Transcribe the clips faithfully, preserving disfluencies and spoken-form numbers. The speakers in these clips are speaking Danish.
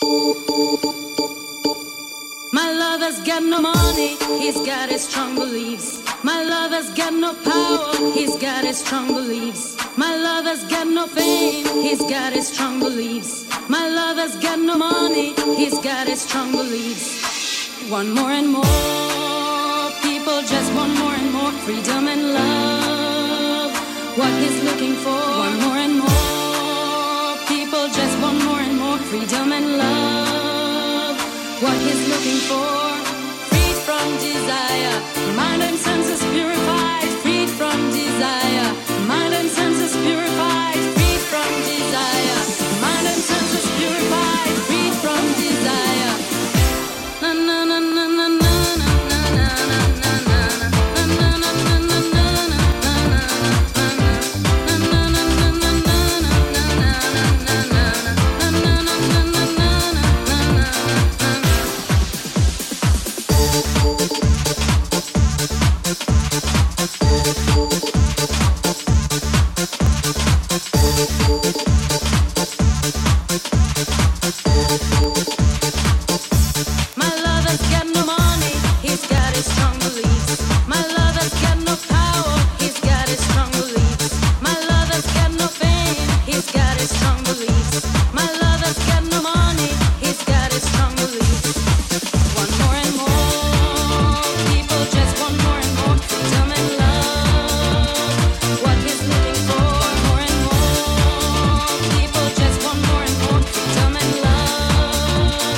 My lover's got no money, he's got his strong beliefs. My lover's got no power, he's got his strong beliefs. My lover's got no fame, he's got his strong beliefs. My lover's got no money, he's got his strong beliefs. Want more and more, people just want more and more freedom and love. What he's looking for, want more and more, people just want more and more freedom and love. What he's looking for, freed from desire, mind and senses purified, freed from desire, mind and senses purified, freed from desire, mind and senses purified, freed from desire. Na na na na na na na na na na. More and more people just want more and more freedom and love.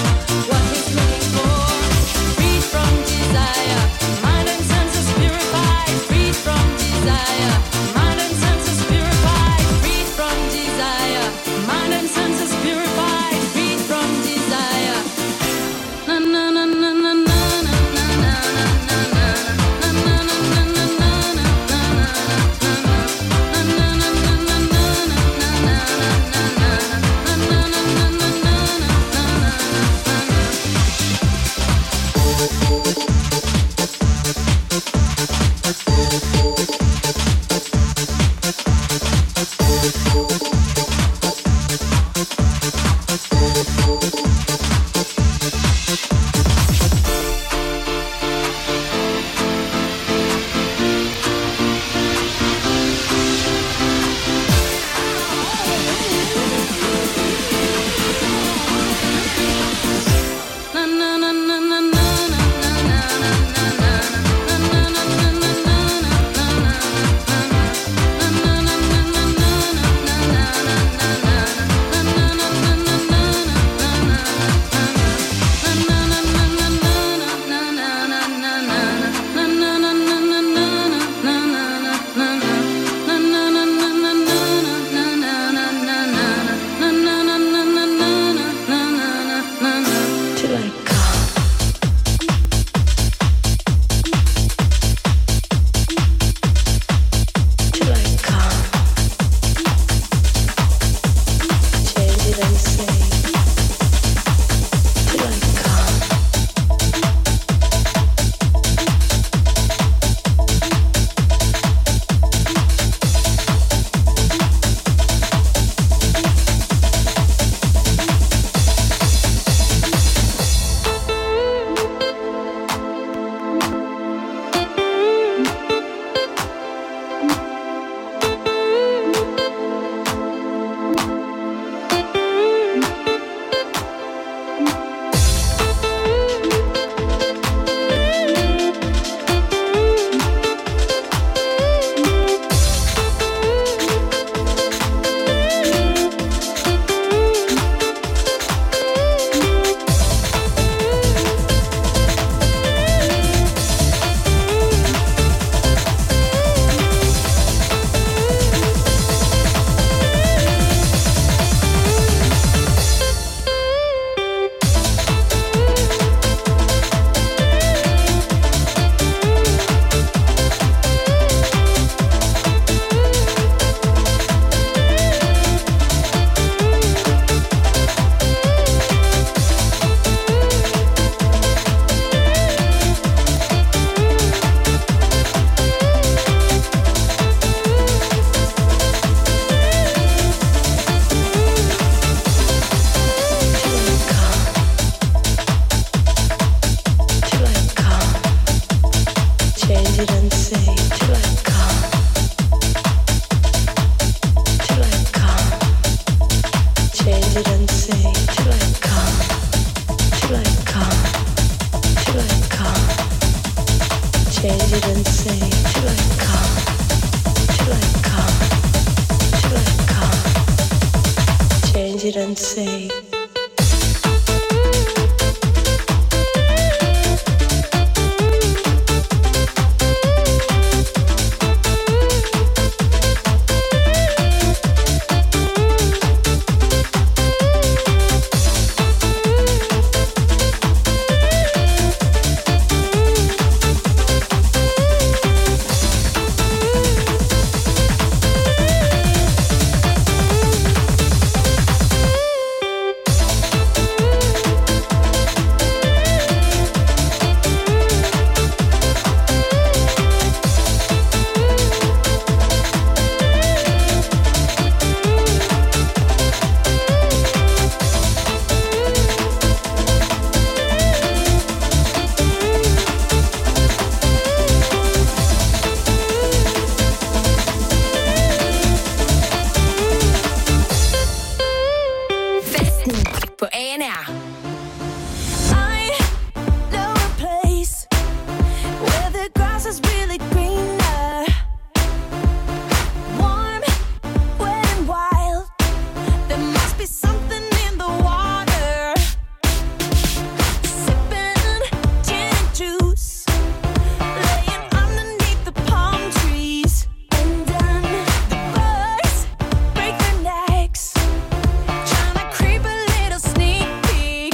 Tryna creep a little sneak peek.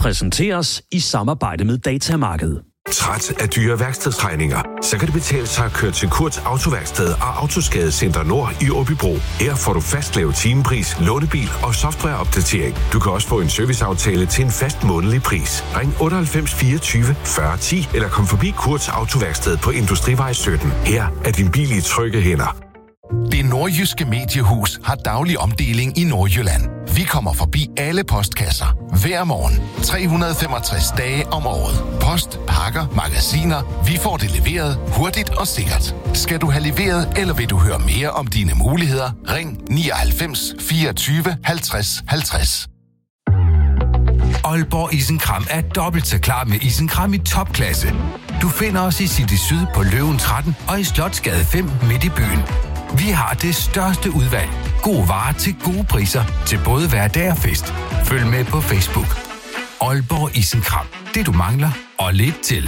præsenteres i samarbejde med Datamarkedet. Træt af dyre værkstedsregninger? Så kan det betale sig at køre til Kurts Autoværksted og Autoskadecenter Nord i Åbybro. Her får du fastlavet timepris, lånebil og softwareopdatering. Du kan også få en serviceaftale til en fast månedlig pris. Ring otteoghalvfems fireogtyve fyrre ti eller kom forbi Kurts Autoværksted på Industrivej sytten. Her er din bil i trygge hænder. Det nordjyske mediehus har daglig omdeling i Nordjylland. Vi kommer forbi alle postkasser hver morgen, tre hundrede og femogtres dage om året. Post, pakker, magasiner. Vi får det leveret hurtigt og sikkert. Skal du have leveret, eller vil du høre mere om dine muligheder? Ring nioghalvfems fireogtyve halvtreds halvtreds. Aalborg Isenkram er dobbelt så klar med isenkram i topklasse. Du finder os i City Syd på Løven tretten og i Slotsgade fem midt i byen. Vi har det største udvalg. Gode varer til gode priser til både hverdag og fest. Følg med på Facebook. Aalborg Isenkram. Det du mangler og lidt til.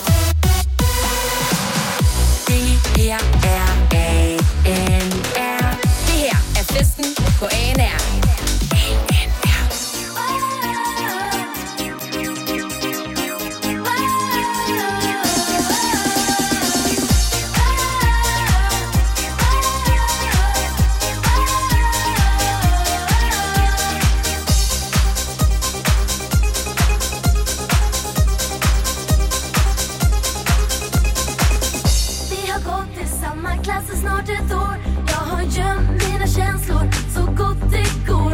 Det her er A N R. Det her er festen på A N R. Snart ett år, jag har gömt mina känslor så gott det går.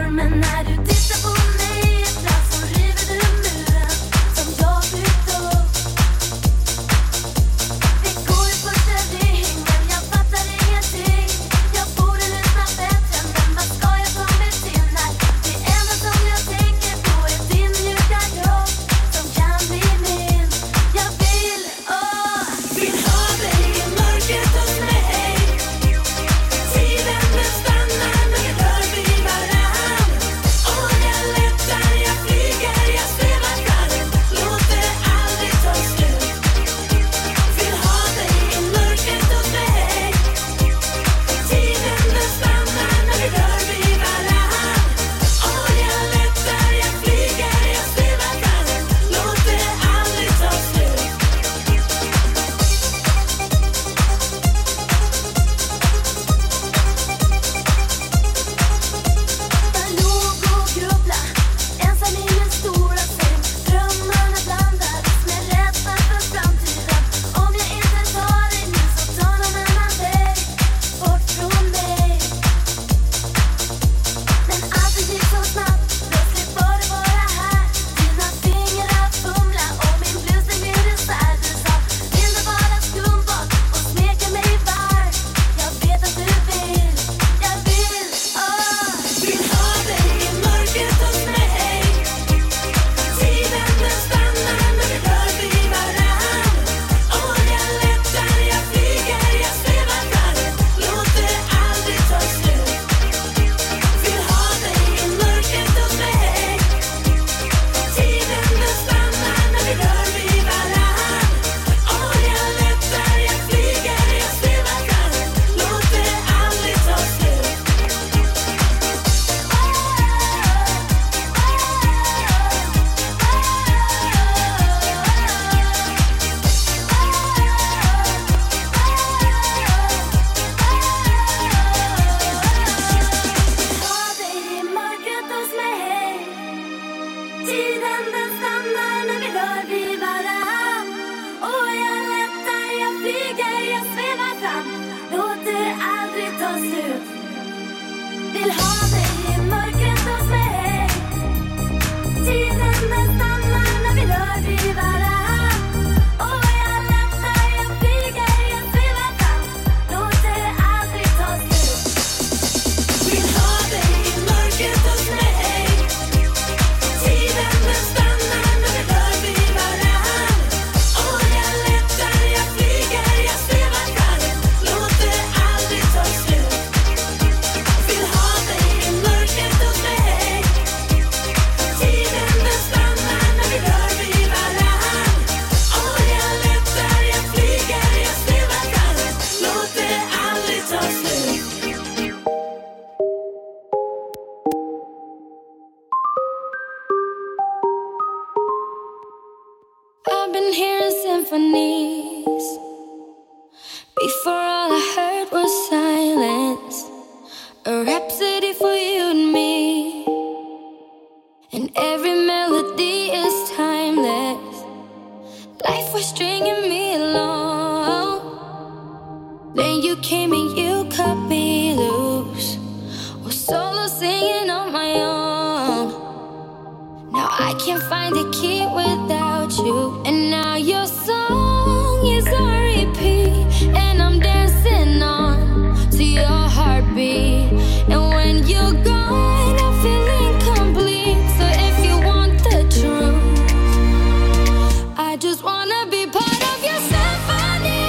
I've been hearing symphonies. Before all I heard was silence. A rhapsody for you and me. And every melody is timeless. Life was stringing me along. Then you came and you cut me loose. Was solo singing on my own. Now I can't find the key without you. And now your song is on repeat. And I'm dancing on to your heartbeat. And when you're gone, I feel incomplete. So if you want the truth, I just wanna be part of your symphony.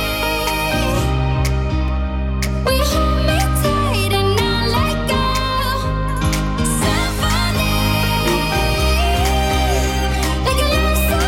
We hold me tight and not let go. Symphony, like a love song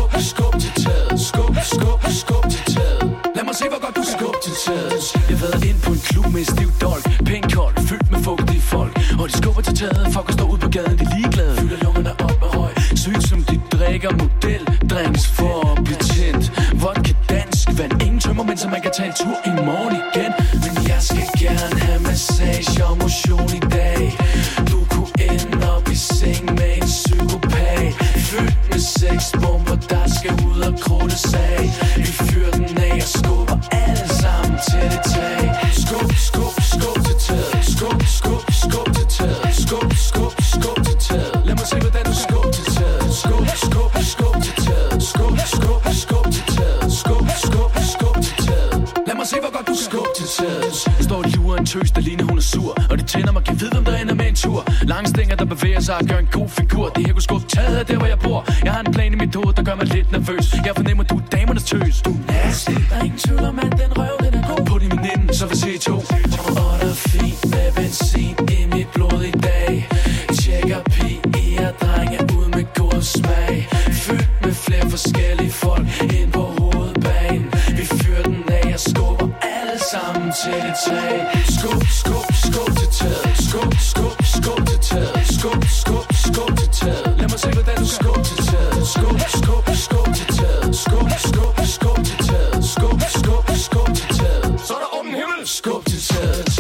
skub, skub til taget. Skub, skub, skub til taget. Lad mig se, hvor godt du skub til taget. Jeg har været ind på en klub med stiv dolk. Pænt koldt, fyldt med fugtige folk. Og de skubber til taget, fuck at stå ude på gaden, de er ligeglade. Fylder lungerne op med røg. Sygt som de drikker model. Drinks for at blive tændt. Vodka dansk vand. Ingen tømmer, men så man kan tage en tur i morgen igen. Men jeg skal gerne have massage og motion i dag. Du kunne ende op i seng med en psykopat. Fyldt med sexbomber, der skal ud og krudte sag. Vi fyrer den af og skubber alle sammen til det tag. Skub, skub, skub til taget. Skub, skub, skub til taget. Skub, skub, skub til taget. Lad mig se, hvordan du skub til taget. Skub, skub, skub til taget. Skub, skub, skub til taget. Skub, skub, skub til taget. Lad mig se, hvor godt du skub til taget. Jeg står og lurer en tøs, der ligner hun er sur. Og det tænder mig, kan vide, hvem der ender med en tur. Lange stænger, der bevæger sig og gør en god figur. Det her kunne skubbe taget af der, hvor jeg bor. Jeg har en plan i mit hoved, der gør mig lidt nervøs. Jeg fornemmer, du er damernes tøs. Du er nasty, der er ingen tvivl om, at den røv, den er god. På din veninde, så vil se to. Og der er fint med benzin i mit blod i dag. Tjekker pige og drenge ud med god smag. Fyldt med flere forskellige folk ind på hovedbanen. Vi fyrer den af og skubber alle sammen til det tag. Skub, skub, skub til taget. Skub, skub, skub til taget. Skub, skub, skub til taget. Lad mig se, hvordan du skub til taget. Skub, skub, skub til taget. Skub, skub, skub til taget. Skub, skub, skub til taget. Så er der åben himmel. Skub til taget.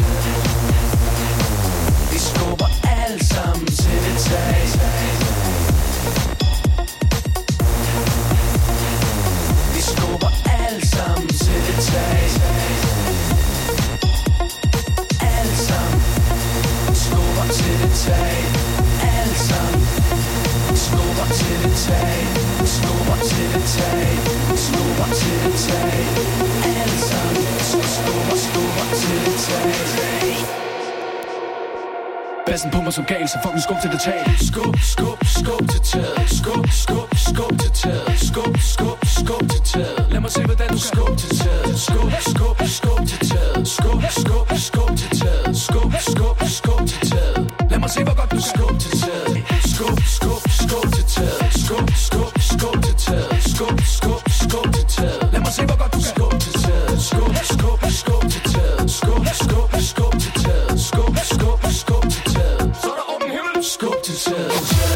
Vi skubber alle sammen til det tag. Vi skubber alle sammen til det tag. Alle sammen skubber til det tag. Alle sammen skubber til det tag. Skubber til det tag. Skubber til det tag. Alle sammen skubber, skubber til det tag. Bassen pumper som gal, så fucking skub til det tag. Skub, skub, skub til taget. Skub, skub, skub til taget. Skub, skub, skub til taget. Lad mig se, hvordan du skub til taget. Skub, skub, skub til taget. Skub, skub, skub til taget. Skub, skub, skub til taget. Lad mig se, hvor godt du skub til taget. Skub, skub, skub til taget. Skub, skub, skub til taget. Skub, skub, skub til taget. Lad mig se, hvor godt du skub til taget. Skub, skub, skub til taget. Skub, skub, skub til taget. Skub, skub, skub til taget. Så er der åben himmel. Skub til taget.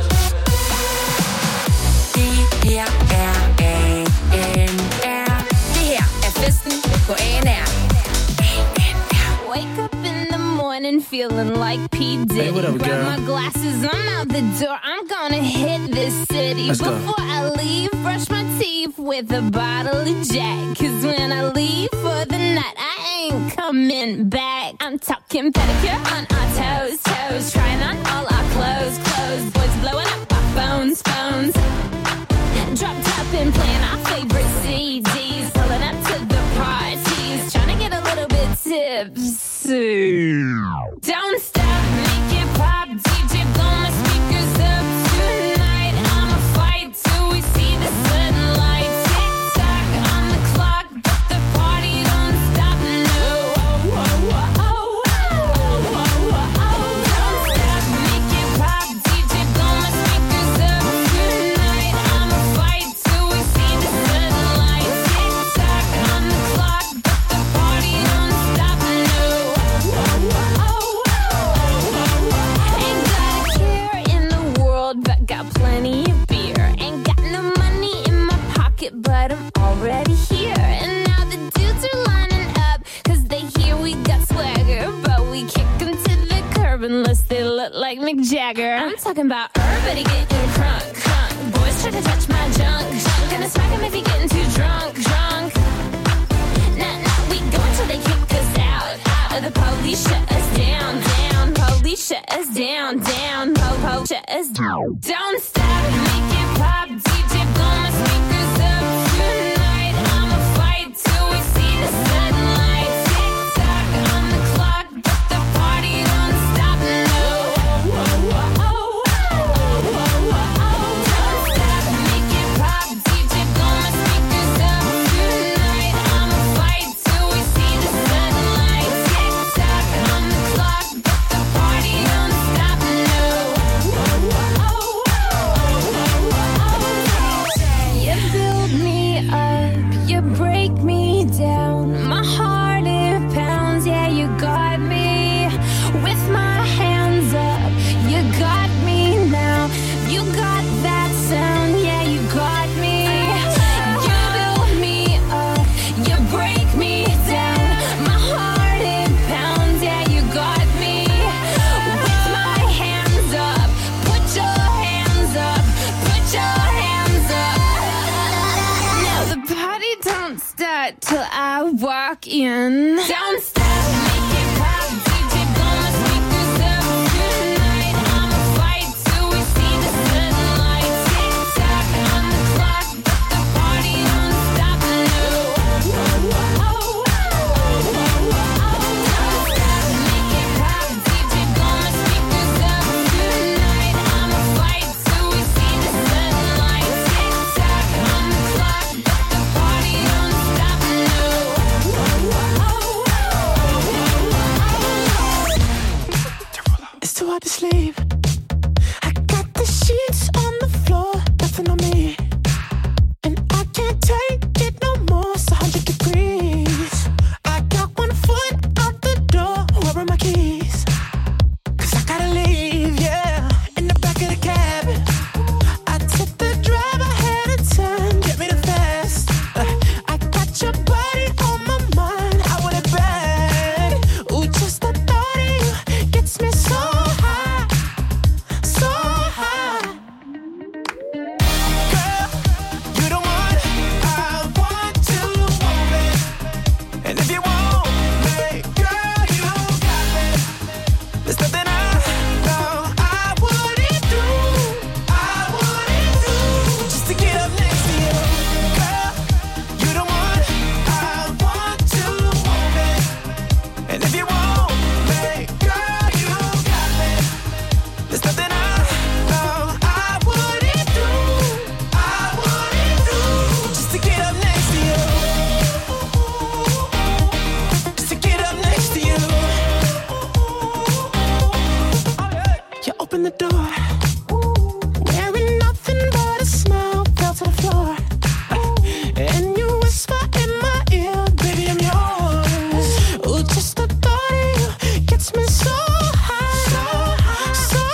Det her er A N R. Det her er festen på A N R. Wake up in the morning feeling like P. Diddy. Hey, what up, Grab girl? my glasses, I'm out the door. I'm gonna hit this city. Let's go. Before I leave, brush my teeth with a bottle of Jack. Cause when I leave for the night, I ain't coming back. I'm talking pedicure on our toes, toes. Trying on all our clothes, clothes. Boys blowing up our phones, phones. Drop top and playing our favorite C Ds. Pulling up to the parties. Trying to get a little bit tipsy. Don't stop, make it pop. D J blow my speakers up tonight. I'ma fight till we see the sunlight. Tick tock on the clock, but the party don't stop. No. Oh, oh, oh, oh, oh, oh, oh. Don't stop, make it pop. D J blow my speakers up tonight. I'ma fight till we see the sunlight. Tick tock on the clock, but the party don't stop. No. Oh, oh, oh, oh. Ain't got a care in the world, but got plenty of beer. Ain't got no money in my pocket, but I'm already here. And now the dudes are lining up, cause they hear we got swagger. But we kick them to the curb unless they look like Mick Jagger. I'm talking about everybody getting crunk, crunk. Boys try to touch my junk, junk. Gonna smack him if he getting too drunk, drunk. Nah, nah, we go until they kick us out, out. The police shut us down, down. Police shut us down, down. Po, po, shut us down. Don't stop, make it pop. D J blow my speakers up tonight. I'ma fight till we see the sunlight. Tick tock on the clock, but the party don't stop. No. Oh, oh, oh, oh, oh, oh. Don't stop, make it pop. D J blow my speakers up tonight. I'ma fight till we see the sunlight. Tick tock on the clock, but the party don't stop. No. Oh, oh, oh, oh, oh. break me down. My heart it pounds, yeah, you got me. With my hands up, you got me now. You got that sound, yeah, you got me. You build me up, you break me down. My heart it pounds, yeah, you got me. With my hands up, put your hands up, put your hands up. Now the party don't start till I walk in. Don't stop, make it pop, D J blow my speakers up tonight. I'ma fight till we see the sunlight. Tick tock on the clock, but the party don't stop. No. Oh, oh, oh, don't stop, make it pop, D J blow my speakers up tonight. I'ma fight till we see the sunlight. Tick tock on the clock, but the party don't stop. No. It's too hard to sleep. I got the sheets on the floor, nothing on me. And I can't take it no more, it's a hundred degrees. I got one foot out the door, where are my keys? Cause I gotta leave, yeah, in the back of the cab. I tip the driver ahead of time, get me the fast. uh, I got your body on my mind, I want it bad. Ooh, just the thought of you gets me so high, so high. Girl, you the one I want to want it. And if you want me, girl, you got me. There's nothing I know I wouldn't do, I wouldn't do, just to get up next to you. Girl, you the one I want to want it. And if you want me, girl, you got me. There's nothing I know I wouldn't do, I wouldn't do, just to get up next to you. Just to get up next to you. You open the door, wearing nothing but a smile, fell to the floor. And you whisper in my ear, baby, I'm yours. Ooh, just the thought of you gets me so high, so high, so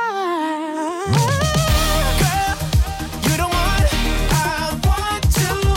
high. Girl, you the one I want to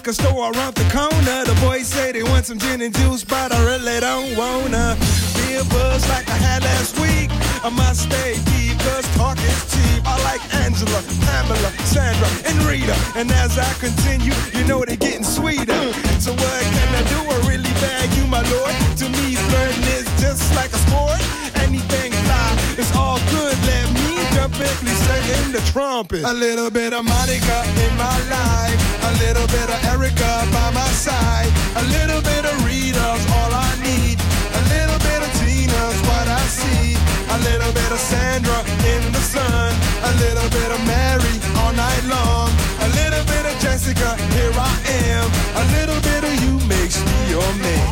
liquor store around the corner. The boys say they want some gin and juice, but I really don't wanna be a buzz like I had last week. I must stay deep, cause talk is cheap. I like Angela, Pamela, Sandra, and Rita. And as I continue, you know they're getting sweeter. So what can I do? I really bag you, my lord. To me, flirting is just like a sport. Anything fly, it's all good. Let me jump in, please sing in the trumpet. A little bit of Monica in my life, a little bit of Erica by my side, a little bit of Rita's all I need, a little bit of Tina's what I see, a little bit of Sandra in the sun, a little bit of Mary all night long, a little bit of Jessica, here I am, a little bit of you makes me your man.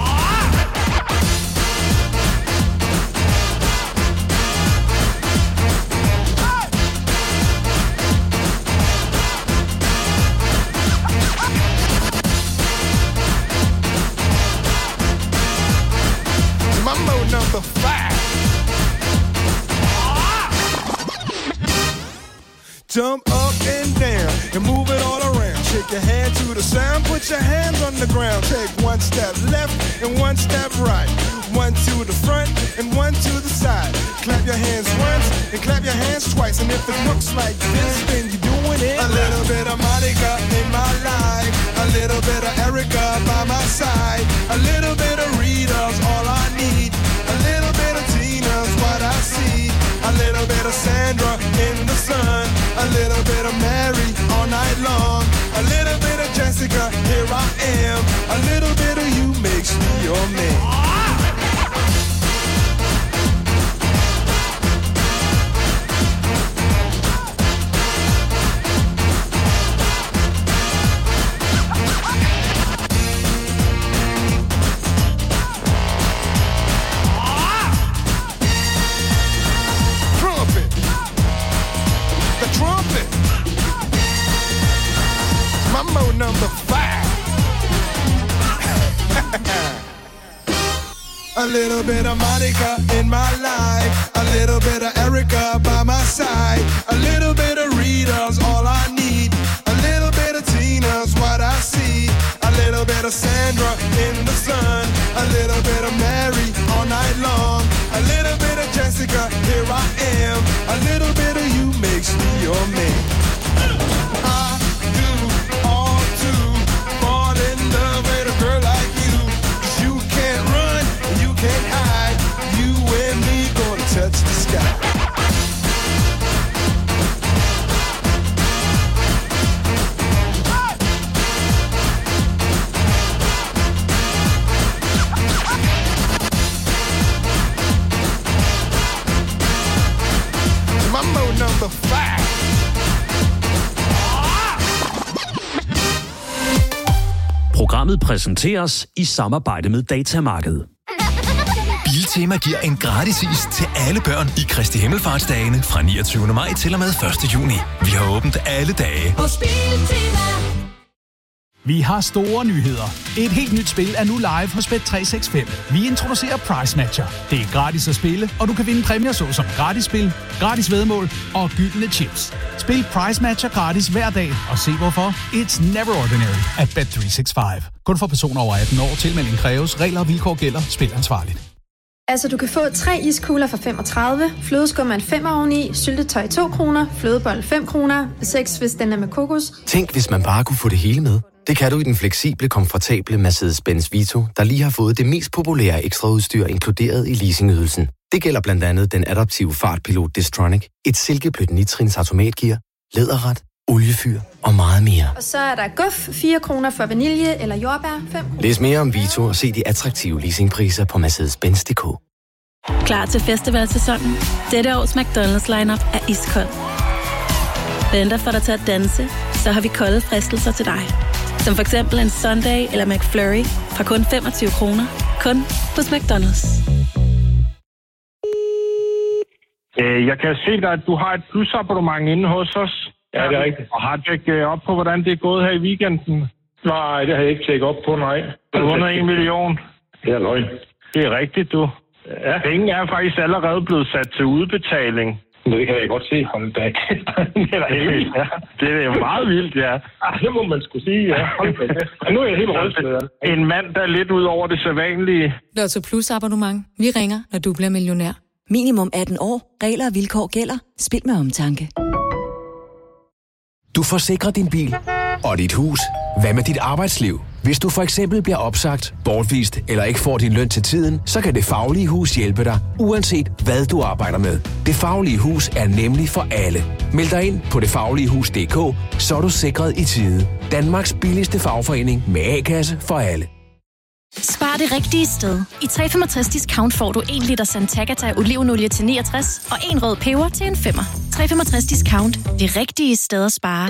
Mambo number five. Jump up and down and move it all around. Shake your hand to the sound, put your hands on the ground. Take one step left and one step right. One to the front and one to the side. Clap your hands once and clap your hands twice. And if it looks like this, then you're doing it. A little bit of Monica in my life, a little bit of Erica by my side, a little bit of Rita's all I need, a little bit of Tina's what I see, a little bit of Sandra in the sun, a little bit of Mary all night long, a little bit of Jessica, here I am, a little bit of you makes me your man. Mambo number five. A little bit of Monica in my life, a little bit of Erica by my side, a little bit of Rita's all I need, a little bit of Tina's what I see, a little bit of Sandra in the sun, a little bit of Mary all night long, a little bit of Jessica, here I am, a little bit of you makes me your man. I do all to fall in love with a girl like you, 'cause you can't run and you can't hide, you and me gonna touch the sky. Mambo number five. Programmet præsenteres i samarbejde med Datamarkedet. Biltema giver en gratis is til alle børn i Kristi Himmelfartsdagene fra niogtyvende maj til og med første juni. Vi har åbent alle dage. Hos Biltema. Vi har store nyheder. Et helt nyt spil er nu live hos Bet tre seks fem. Vi introducerer Price Matcher. Det er gratis at spille, og du kan vinde præmier såsom gratis spil, gratis væddemål og gyldne chips. Spil Price Matcher gratis hver dag, og se hvorfor. It's never ordinary at Bet tre seks fem. Kun for personer over atten år. Tilmelding kræves. Regler og vilkår gælder. Spil ansvarligt. Altså, du kan få tre iskugler for femogtredive, flødeskum er en femmer oveni, syltetøj to kroner, flødebold fem kroner, seks hvis den er med kokos. Tænk, hvis man bare kunne få det hele med. Det kan du i den fleksible, komfortable Mercedes-Benz Vito, der lige har fået det mest populære ekstraudstyr inkluderet i leasingydelsen. Det gælder blandt andet den adaptive fartpilot Distronic, et silkeblødt nitrins automatgear, læderret, oliefyr og meget mere. Og så er der guf, fire kroner for vanilje eller jordbær, fem kroner. Læs mere om Vito og se de attraktive leasingpriser på Mercedes Benz punktum d k. Klar til festivalsæsonen? Dette års McDonald's lineup er iskold. Venter for dig til at danse, så har vi kolde fristelser til dig. Som for eksempel en Sunday eller McFlurry fra kun femogtyve kroner. Kun hos McDonald's. Jeg kan se dig, at du har et plusabonnement inde hos os. Ja, det er rigtigt. Og har tjekket op på, hvordan det er gået her i weekenden? Nej, det har jeg ikke tjekket op på, nej. Du har vundet en million. Det er løgn. Det er rigtigt, du. Ja. Penge er faktisk allerede blevet sat til udbetaling. Det kan jeg godt se. Hold da. Det er da helt vildt, ja. Det er jo meget vildt, ja. Ah, det må man skulle sige, ja. Hold da. Nu er jeg helt rystet, ja. En mand, der er lidt ud over det sædvanlige. Lotto Plus abonnement. Vi ringer, når du bliver millionær. Minimum atten år. Regler og vilkår gælder. Spil med omtanke. Du forsikrer din bil og dit hus. Hvad med dit arbejdsliv? Hvis du for eksempel bliver opsagt, bortvist eller ikke får din løn til tiden, så kan Det Faglige Hus hjælpe dig, uanset hvad du arbejder med. Det Faglige Hus er nemlig for alle. Meld dig ind på det faglige hus punktum d k, så er du sikret i tide. Danmarks billigste fagforening med A-kasse for alle. Spar det rigtige sted. I tre komma femogtres discount får du en liter Santagata olivenolie til niogtres og en rød peber til en femmer. tre komma femogtres discount. Det rigtige sted at spare.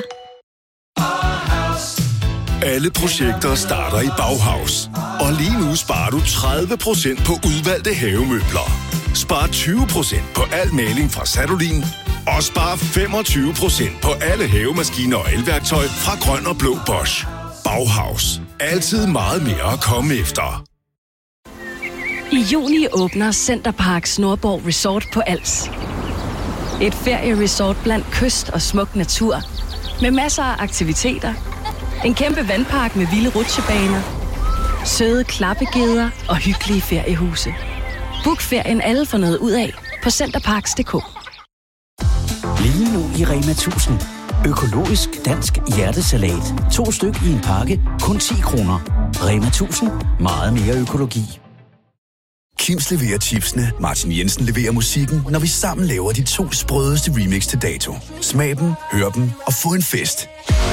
Alle projekter starter i Bauhaus. Og lige nu sparer du tredive procent på udvalgte havemøbler. Spar tyve procent på al maling fra Sadolin. Og spar femogtyve procent på alle havemaskiner og elværktøj fra Grøn og Blå Bosch. Bauhaus. Altid meget mere at komme efter. I juni åbner Centerparks Nordborg Resort på Als. Et ferieresort blandt kyst og smuk natur. Med masser af aktiviteter. En kæmpe vandpark med vilde rutsjebaner. Søde klappegeder og hyggelige feriehuse. Book ferien alle får noget ud af på centerparks punktum d k. Lige nu i Rema tusind. Økologisk dansk hjertesalat. To styk i en pakke. Kun ti kroner. Rema tusind. Meget mere økologi. Kims leverer chipsene, Martin Jensen leverer musikken, når vi sammen laver de to sprødeste remix til dato. Smag dem, hør dem og få en fest.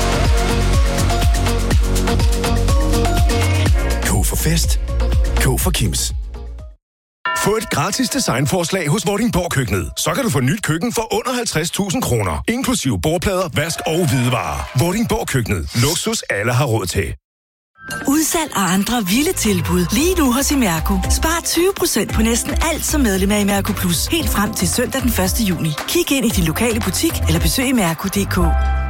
K for fest. K for Kims. Få et gratis designforslag hos Vordingborg Køkkenet. Så kan du få nyt køkken for under halvtreds tusind kroner. Inklusive bordplader, vask og hvidevarer. Vordingborg Køkkenet. Luksus alle har råd til. Udsalg og andre vilde tilbud. Lige nu hos Imerco. Spar tyve procent på næsten alt som medlem af Imerco Plus. Helt frem til søndag den første juni. Kig ind i din lokale butik eller besøg imerco punktum d k.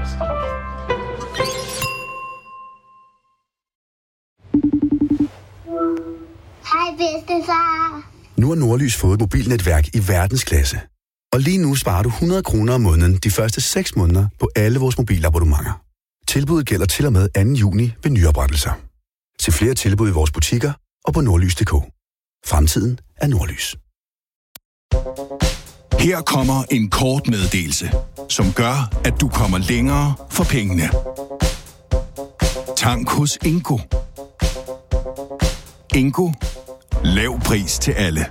Hej bedstefar. Nu har Nordlys fået et mobilnetværk i verdensklasse. Og lige nu sparer du hundrede kroner om måneden de første seks måneder på alle vores mobilabonnementer. Tilbuddet gælder til og med anden juni ved nyoprettelser. Se flere tilbud i vores butikker og på nordlys punktum d k. Fremtiden er Nordlys. Her kommer en kort meddelelse, som gør, at du kommer længere for pengene. Tank hos Ingo. Ingo. Lav pris til alle.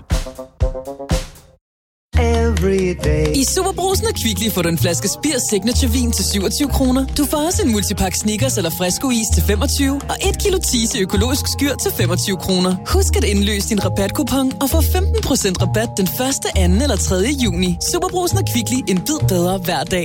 I Superbrugsen og Kvickly får du en flaske Spirs Signature Vin til syvogtyve kroner. Du får også en multipakke Snickers eller Fresco-is til femogtyve og et kilo Tise økologisk skyr til femogtyve kroner. Husk at indløse din rabatkupon og få femten procent rabat den første, anden eller tredje juni. Superbrugsen og Kvickly. En bid bedre hver dag.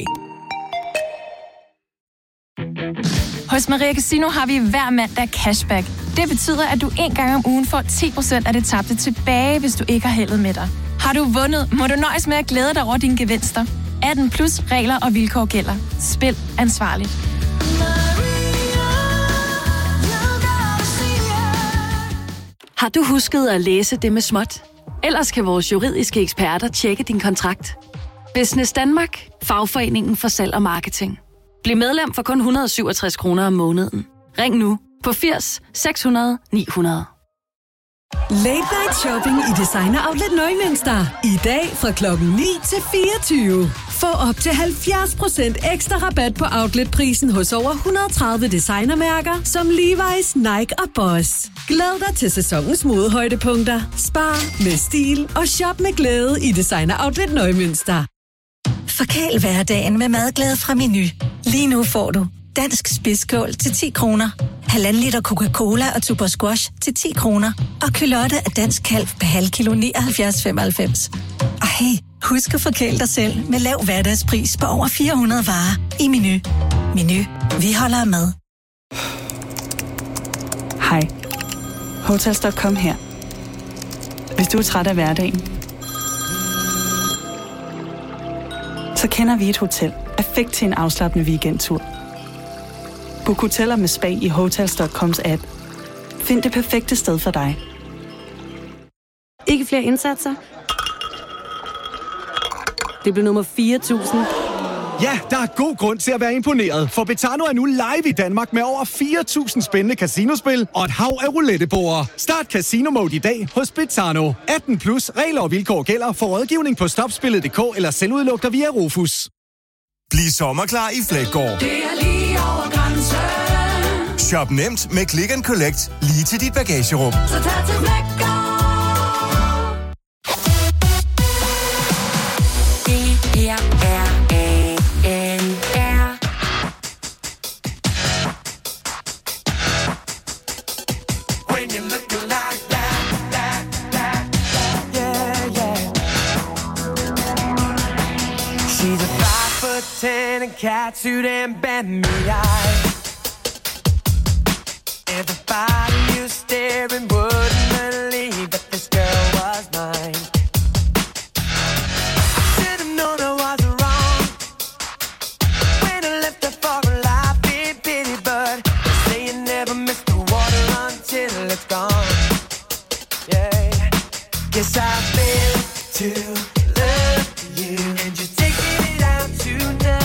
Hos Maria Casino har vi hver mandag cashback. Det betyder, at du en gang om ugen får ti procent af det tabte tilbage, hvis du ikke har heldet med dig. Har du vundet, må du nøjes med at glæde dig over dine gevinster. atten plus regler og vilkår gælder. Spil ansvarligt. Har du husket at læse det med småt? Ellers kan vores juridiske eksperter tjekke din kontrakt. Business Danmark. Fagforeningen for salg og marketing. Bliv medlem for kun et hundrede og syvogtres kroner om måneden. Ring nu på firs seks hundrede ni hundrede. Late Night Shopping i Designer Outlet Nøgmønster. I dag fra klokken ni til fireogtyve. Få op til halvfjerds procent ekstra rabat på outletprisen hos over et hundrede og tredive designermærker som Levi's, Nike og Boss. Glæd dig til sæsonens modehøjdepunkter. Spar med stil og shop med glæde i Designer Outlet Nøgmønster. Forkæl hverdagen med madglæde fra Menu. Lige nu får du dansk spidskål til ti kroner, halvanden liter Coca-Cola og Tuborg Squash til ti kroner, og kylotte af dansk kalv per halv kilo nioghalvfjerds femoghalvfems. Og hey, husk at forkæle dig selv med lav hverdagspris på over fire hundrede varer i Menu. Menu. Vi holder med. Hej. Hotels punktum com her. Hvis du er træt af hverdagen, så kender vi et hotel perfekt til en afslappende weekendtur. Book hoteller med spa i Hotels punktum coms app. Find det perfekte sted for dig. Ikke flere indsatser? Det blev nummer fire tusind. Ja, der er god grund til at være imponeret, for Betano er nu live i Danmark med over fire tusind spændende casinospil og et hav af rouletteborde. Start Casino Mode i dag hos Betano. atten plus, regler og vilkår gælder. For rådgivning på stopspillet punktum d k eller selvudluk dig via Rufus. Bliv sommerklar i Fleggaard. Det er lige over grænsen. Shop nemt med Click and Collect lige til dit bagagerum. Så tag til Fleggaard. Det her er A N R. When you look like that, that, that, yeah, yeah. She's a five foot ten and catsuit and bend me eye. Everybody you staring wouldn't believe that this girl was mine. Should've known I was wrong when I left her for a life in pity, but they say you never miss the water until it's gone. Yeah, guess I've been to love you, and you're taking it out tonight.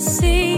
see